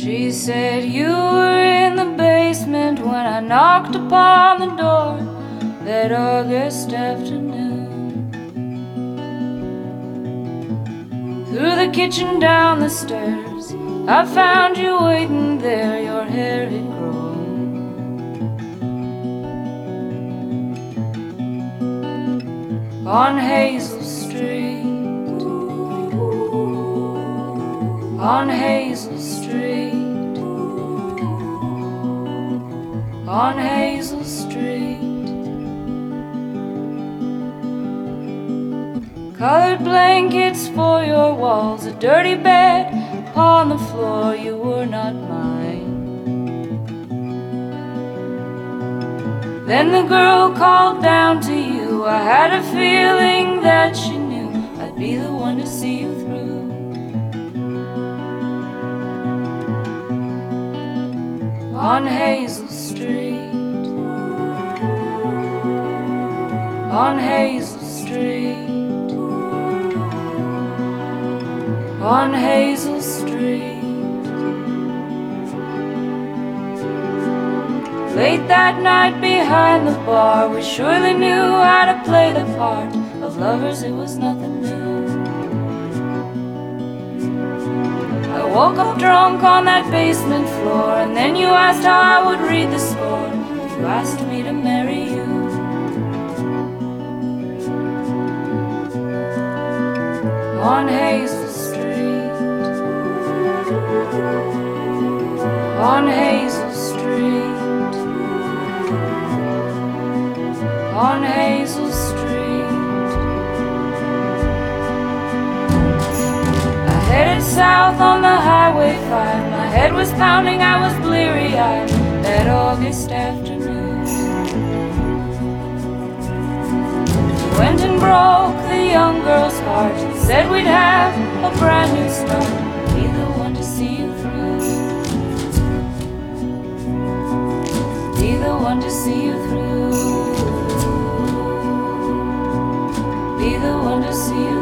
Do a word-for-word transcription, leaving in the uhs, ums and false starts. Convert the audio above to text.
She said you were in the basement when I knocked upon the door that August afternoon. Through the kitchen, down the stairs, I found you waiting there, your hair had grown. On Hazel Street, on Hazel Street, on Hazel Street. Colored blankets for your walls, a dirty bed upon the floor, you were not mine. Then the girl called down to you, I had a feeling that she knew I'd be the one to see you through. On Hazel Street, on Hazel Street, on Hazel Street. Late that night behind the bar, we surely knew how to play the part of lovers, it was nothing new. I woke up drunk on that basement floor, and then you asked how I would read the score. You asked me to marry you. On Hazel Street, on Hazel Street, on Hazel Street. I headed south on the Highway five. My head was pounding, I was bleary-eyed that August afternoon. We went and broke the young girl's heart and said we'd have a brand new start, be the one to see you through, be the one to see you through, be the one to see you